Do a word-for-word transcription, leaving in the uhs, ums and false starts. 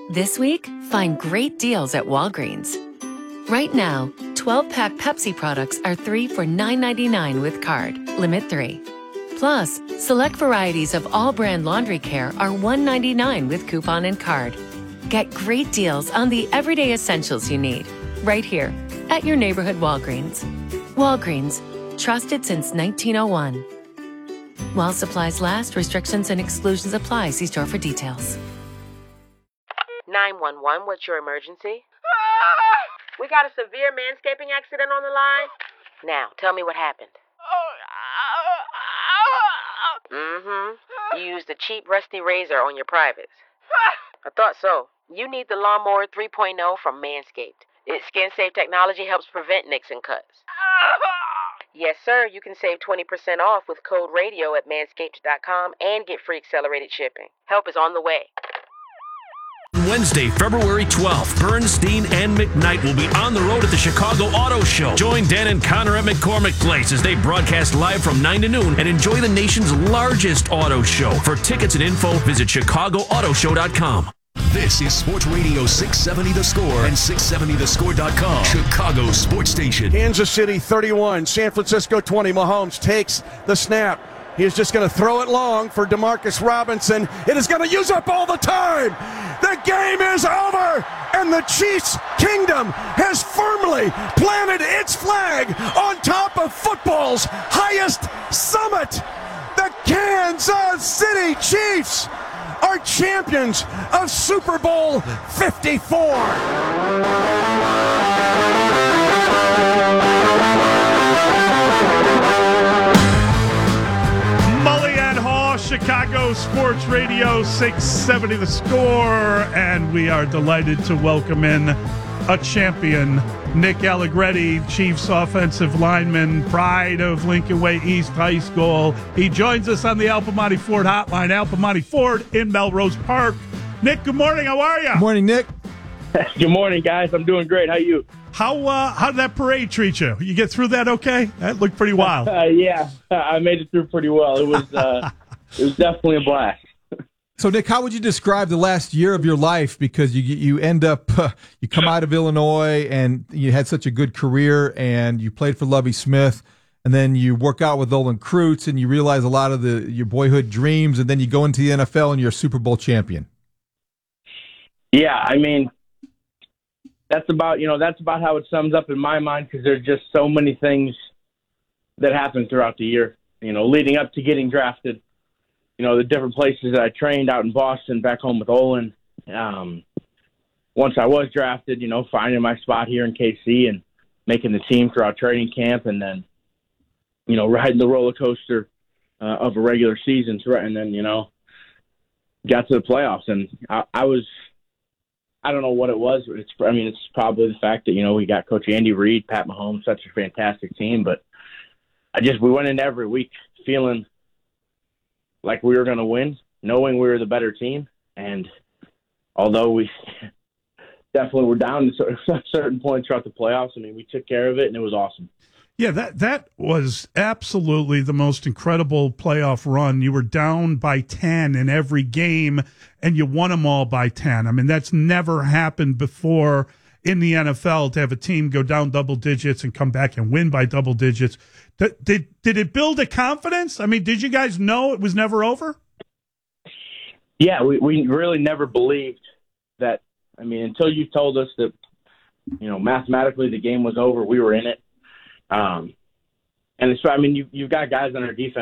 This week, find great deals at Walgreens. Right now, twelve-pack Pepsi products are three for nine ninety-nine with card, limit three. Plus, select varieties of all brand laundry care are one ninety-nine with coupon and card. Get great deals on the everyday essentials you need, right here at your neighborhood Walgreens. Walgreens, trusted since nineteen oh one. While supplies last, restrictions and exclusions apply. See store for details. nine one one, what's your emergency? We got a severe manscaping accident on the line. Now, tell me what happened. Mm-hmm. You used a cheap, rusty razor on your privates. I thought so. You need the Lawnmower three point oh from Manscaped. Its skin-safe technology helps prevent nicks and cuts. Yes, sir. You can save twenty percent off with code RADIO at manscaped dot com and get free accelerated shipping. Help is on the way. Wednesday, February twelfth, Bernstein and McKnight will be on the road at the Chicago Auto Show. Join Dan and Connor at McCormick Place as they broadcast live from nine to noon and enjoy the nation's largest auto show. For tickets and info, visit chicago auto show dot com. This is Sports Radio six seventy The Score and six seventy the score dot com, Chicago's sports station. Kansas City thirty-one, San Francisco twenty. Mahomes takes the snap. He is just going to throw it long for Demarcus Robinson. It is going to use up all the time. The game is over, and the Chiefs' kingdom has firmly planted its flag on top of football's highest summit. The Kansas City Chiefs are champions of Super Bowl fifty-four. Chicago Sports Radio six seventy The Score, and we are delighted to welcome in a champion, Nick Allegretti, Chiefs offensive lineman, pride of Lincoln Way East High School. He joins us on the Al Piemonte Ford hotline, Al Piemonte Ford in Melrose Park. Nick, good morning. How are you? Good morning, Nick. Good morning, guys. I'm doing great. How are you? How uh, how did that parade treat you? You get through that okay? That looked pretty wild. Uh, yeah, I made it through pretty well. It was uh, it was definitely a blast. So, Nick, how would you describe the last year of your life? Because you you end up, uh, you come out of Illinois and you had such a good career and you played for Lovie Smith, and then you work out with Olin Kreutz and you realize a lot of the your boyhood dreams, and then you go into the N F L and you're a Super Bowl champion. Yeah, I mean, that's about, you know, that's about how it sums up in my mind, because there's just so many things that happen throughout the year, you know, leading up to getting drafted. You know, the different places that I trained out in Boston, back home with Olin. Um, once I was drafted, you know, finding my spot here in K C and making the team throughout training camp, and then, you know, riding the roller coaster uh, of a regular season. And then, you know, got to the playoffs. And I, I was, I don't know what it was. It's, I mean, it's probably the fact that, you know, we got Coach Andy Reid, Pat Mahomes, such a fantastic team. But I just, we went into every week feeling like we were going to win, knowing we were the better team. And although we definitely were down at certain points throughout the playoffs, I mean, we took care of it, and it was awesome. Yeah, that that was absolutely the most incredible playoff run. You were down by ten in every game, and you won them all by ten. I mean, that's never happened before in the N F L, to have a team go down double digits and come back and win by double digits. Did, did, did it build a confidence? I mean, did you guys know it was never over? Yeah, we, we really never believed that. I mean, until you told us that, you know, mathematically the game was over, we were in it. Um, and it's, I mean, you, you've got guys on our defense